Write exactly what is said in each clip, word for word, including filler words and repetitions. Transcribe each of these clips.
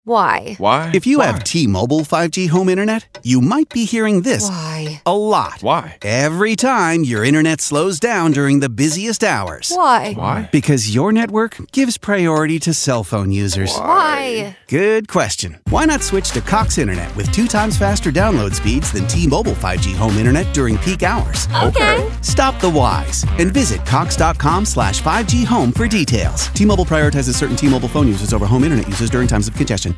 Why? Why? If you Why? have T-Mobile five G home internet, you might be hearing this Why? a lot. Why? Every time your internet slows down during the busiest hours. Why? Why? Because your network gives priority to cell phone users. Why? Good question. Why not switch to Cox Internet with two times faster download speeds than T-Mobile five G home internet during peak hours? Okay. Stop the whys and visit cox.com slash 5G home for details. T-Mobile prioritizes certain T-Mobile phone users over home internet users during times of congestion.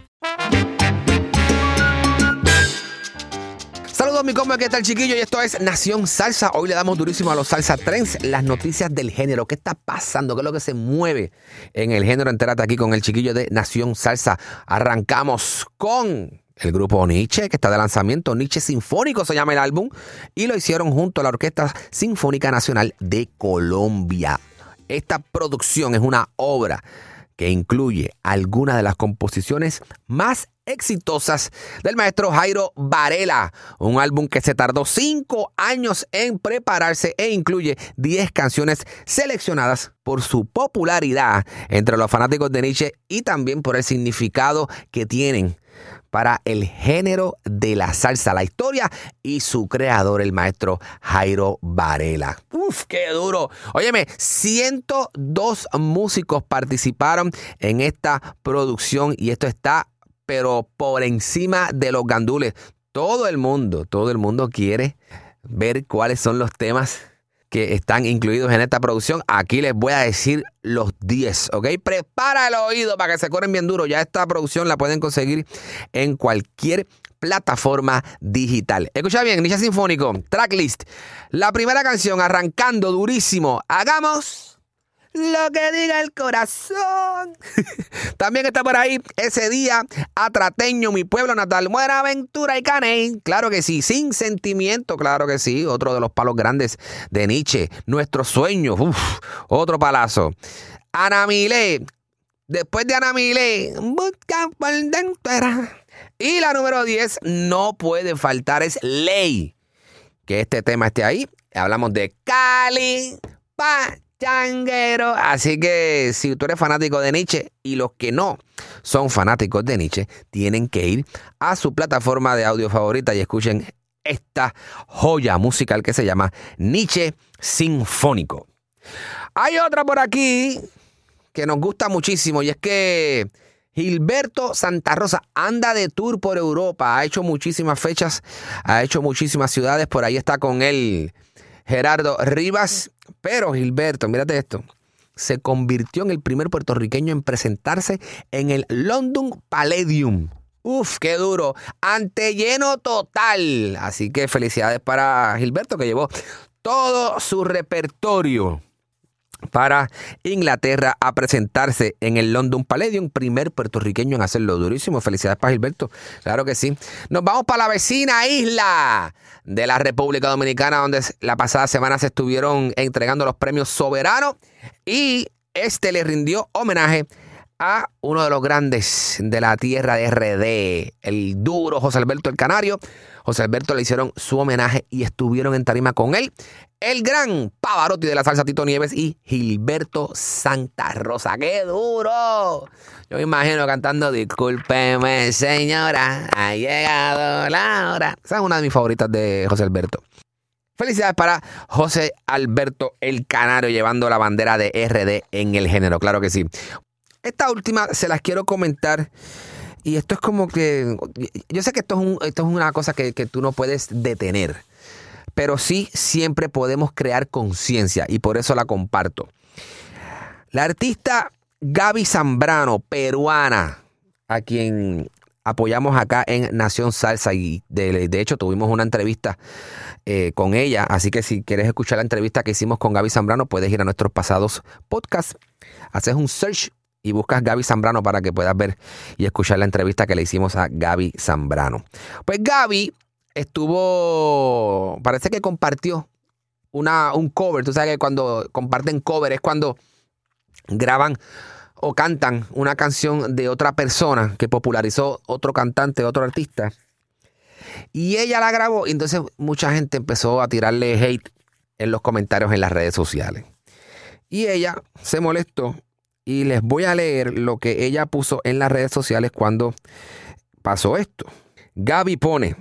Saludos mi compa, ¿qué tal chiquillo? Y esto es Nación Salsa. Hoy le damos durísimo a los Salsa Trends, las noticias del género. ¿Qué está pasando? ¿Qué es lo que se mueve en el género? Entérate aquí con el chiquillo de Nación Salsa. Arrancamos con el grupo Nietzsche, que está de lanzamiento. Nietzsche Sinfónico se llama el álbum. Y lo hicieron junto a la Orquesta Sinfónica Nacional de Colombia. Esta producción es una obra que incluye algunas de las composiciones más exitosas del maestro Jairo Varela, un álbum que se tardó cinco años en prepararse e incluye diez canciones seleccionadas por su popularidad entre los fanáticos de Nietzsche y también por el significado que tienen para el género de la salsa, la historia y su creador, el maestro Jairo Varela. ¡Uf, qué duro! Óyeme, ciento dos músicos participaron en esta producción y esto está, pero por encima de los gandules. Todo el mundo, todo el mundo quiere ver cuáles son los temas que están incluidos en esta producción. Aquí les voy a decir los diez, ¿ok? Prepara el oído para que se corren bien duro. Ya esta producción la pueden conseguir en cualquier plataforma digital. Escucha bien, Nietzsche Sinfónico, tracklist. La primera canción, arrancando durísimo. Hagamos lo que diga el corazón. También está por ahí Ese Día, Atrateño, Mi Pueblo Natal, Buenaventura y Caney. Claro que sí, Sin Sentimiento, claro que sí. Otro de los palos grandes de Nietzsche. Nuestro Sueño, uf, otro palazo. Ana Milé, después de Ana Milé, busca por dentro. Y la número diez, no puede faltar, es Ley. Que este tema esté ahí. Hablamos de Cali, pa. Changuero. Así que si tú eres fanático de Nietzsche y los que no son fanáticos de Nietzsche tienen que ir a su plataforma de audio favorita y escuchen esta joya musical que se llama Nietzsche Sinfónico. Hay otra por aquí que nos gusta muchísimo y es que Gilberto Santa Rosa anda de tour por Europa, ha hecho muchísimas fechas, ha hecho muchísimas ciudades, por ahí está con él Gerardo Rivas, pero Gilberto, mírate esto, se convirtió en el primer puertorriqueño en presentarse en el London Palladium. Uf, qué duro, ante lleno total. Así que felicidades para Gilberto, que llevó todo su repertorio para Inglaterra a presentarse en el London Palladium, primer puertorriqueño en hacerlo. Durísimo, felicidades para Gilberto, claro que sí. Nos vamos para la vecina isla de la República Dominicana, donde la pasada semana se estuvieron entregando los premios soberanos y este le rindió homenaje a uno de los grandes de la tierra de R D, el duro José Alberto el Canario. José Alberto le hicieron su homenaje y estuvieron en tarima con él el gran Pavarotti de la salsa, Tito Nieves, y Gilberto Santa Rosa. ¡Qué duro! Yo me imagino cantando Discúlpeme, señora, ha llegado la hora. Esa es una de mis favoritas de José Alberto. Felicidades para José Alberto el Canario llevando la bandera de R D en el género, claro que sí. Esta última se las quiero comentar. Y esto es como que... Yo sé que esto es, un, esto es una cosa que, que tú no puedes detener. Pero sí siempre podemos crear conciencia. Y por eso la comparto. La artista Gaby Zambrano, peruana, a quien apoyamos acá en Nación Salsa. Y de, de hecho tuvimos una entrevista eh, con ella. Así que si quieres escuchar la entrevista que hicimos con Gaby Zambrano, puedes ir a nuestros pasados podcasts. Haces un search y buscas Gaby Zambrano para que puedas ver y escuchar la entrevista que le hicimos a Gaby Zambrano. Pues Gaby estuvo, parece que compartió una, un cover. Tú sabes que cuando comparten cover es cuando graban o cantan una canción de otra persona que popularizó otro cantante, otro artista. Y ella la grabó y entonces mucha gente empezó a tirarle hate en los comentarios en las redes sociales. Y ella se molestó y les voy a leer lo que ella puso en las redes sociales cuando pasó esto. Gaby pone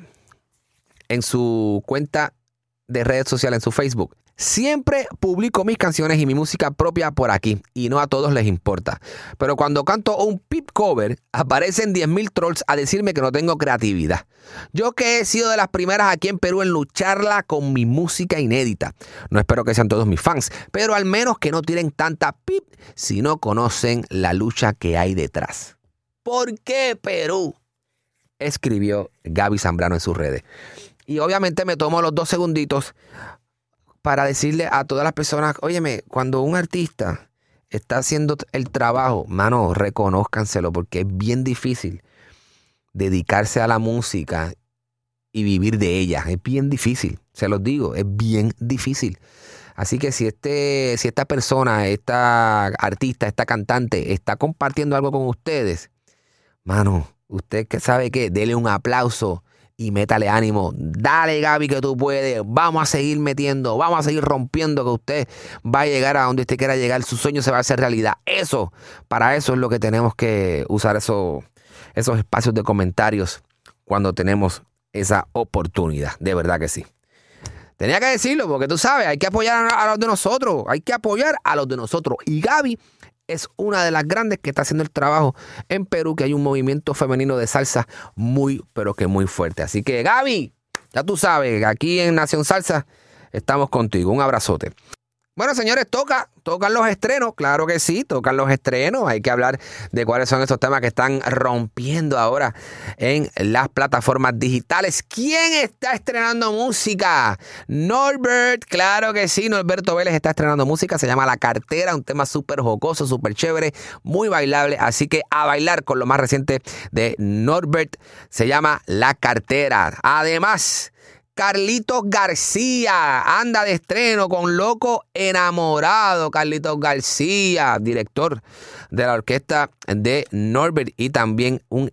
en su cuenta de redes sociales, en su Facebook: siempre publico mis canciones y mi música propia por aquí y no a todos les importa. Pero cuando canto un pip cover, aparecen diez mil trolls a decirme que no tengo creatividad. Yo que he sido de las primeras aquí en Perú en lucharla con mi música inédita. No espero que sean todos mis fans, pero al menos que no tiren tanta pip si no conocen la lucha que hay detrás. ¿Por qué Perú?, escribió Gaby Zambrano en sus redes. Y obviamente me tomo los dos segunditos para decirle a todas las personas: óyeme, cuando un artista está haciendo el trabajo, mano, reconózcanselo, porque es bien difícil dedicarse a la música y vivir de ella. Es bien difícil, se los digo, es bien difícil. Así que si, este, si esta persona, esta artista, esta cantante está compartiendo algo con ustedes, mano, usted que sabe que, dele un aplauso y métale ánimo. Dale, Gaby, que tú puedes. Vamos a seguir metiendo, vamos a seguir rompiendo, que usted va a llegar a donde usted quiera llegar. Su sueño se va a hacer realidad. Eso, para eso es lo que tenemos que usar eso, esos espacios de comentarios cuando tenemos esa oportunidad. De verdad que sí. Tenía que decirlo porque tú sabes, hay que apoyar a los de nosotros. Hay que apoyar a los de nosotros. Y Gaby es una de las grandes que está haciendo el trabajo en Perú, que hay un movimiento femenino de salsa muy, pero que muy fuerte. Así que, Gaby, ya tú sabes, aquí en Nación Salsa estamos contigo. Un abrazote. Bueno, señores, toca, tocan los estrenos, claro que sí, tocan los estrenos. Hay que hablar de cuáles son esos temas que están rompiendo ahora en las plataformas digitales. ¿Quién está estrenando música? Norbert, claro que sí, Norberto Vélez está estrenando música, se llama La Cartera, un tema súper jocoso, súper chévere, muy bailable, así que a bailar con lo más reciente de Norbert, se llama La Cartera. Además, Carlitos García anda de estreno con Loco Enamorado. Carlitos García, director de la orquesta de Norbert y también un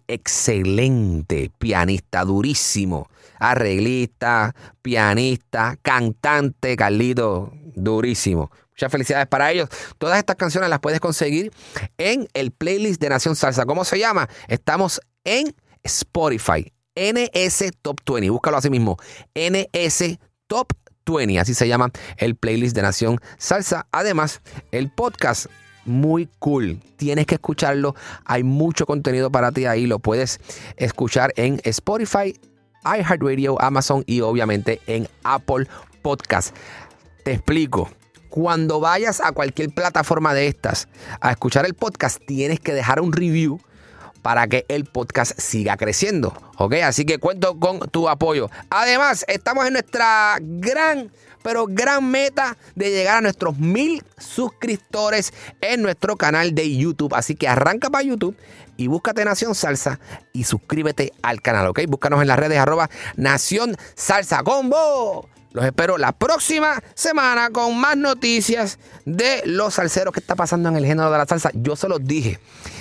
excelente pianista, durísimo, arreglista, pianista, cantante. Carlitos, durísimo. Muchas felicidades para ellos. Todas estas canciones las puedes conseguir en el playlist de Nación Salsa. ¿Cómo se llama? Estamos en Spotify. N S Top veinte, búscalo así mismo, N S Top veinte, así se llama el playlist de Nación Salsa. Además, el podcast, muy cool, tienes que escucharlo, hay mucho contenido para ti ahí, lo puedes escuchar en Spotify, iHeartRadio, Amazon y obviamente en Apple Podcast. Te explico. Cuando vayas a cualquier plataforma de estas a escuchar el podcast, tienes que dejar un review para que el podcast siga creciendo, ¿ok? Así que cuento con tu apoyo. Además, estamos en nuestra gran, pero gran meta de llegar a nuestros mil suscriptores en nuestro canal de YouTube. Así que arranca para YouTube y búscate Nación Salsa y suscríbete al canal, ¿ok? Búscanos en las redes arroba Nación Salsa Combo. Los espero la próxima semana con más noticias de los salseros que está pasando en el género de la salsa. Yo se los dije.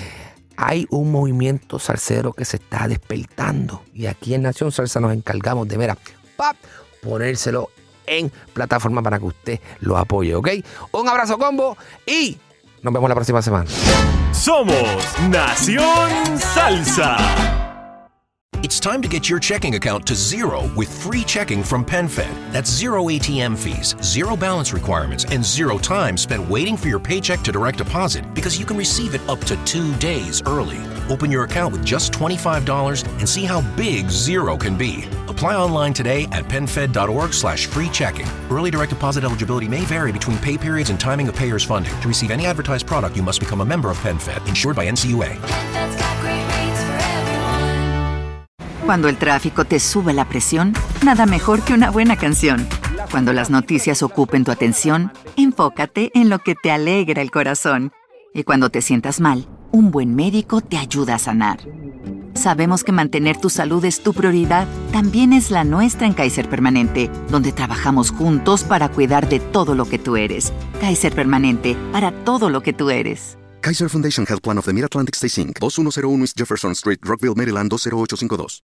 Hay un movimiento salsero que se está despertando y aquí en Nación Salsa nos encargamos de, mira, pap, ponérselo en plataforma para que usted lo apoye, ¿ok? Un abrazo, combo, y nos vemos la próxima semana. Somos Nación Salsa. It's time to get your checking account to zero with free checking from PenFed. That's zero A T M fees, zero balance requirements, and zero time spent waiting for your paycheck to direct deposit because you can receive it up to two days early. Open your account with just twenty-five dollars and see how big zero can be. Apply online today at PenFed.org slash free checking. Early direct deposit eligibility may vary between pay periods and timing of payer's funding. To receive any advertised product, you must become a member of PenFed, insured by N C U A. Cuando el tráfico te sube la presión, nada mejor que una buena canción. Cuando las noticias ocupen tu atención, enfócate en lo que te alegra el corazón. Y cuando te sientas mal, un buen médico te ayuda a sanar. Sabemos que mantener tu salud es tu prioridad, también es la nuestra en Kaiser Permanente, donde trabajamos juntos para cuidar de todo lo que tú eres. Kaiser Permanente, para todo lo que tú eres. Kaiser Foundation Health Plan of the Mid-Atlantic Stay Incorporated, dos uno cero uno East Jefferson Street, Rockville, Maryland dos cero ocho cinco dos.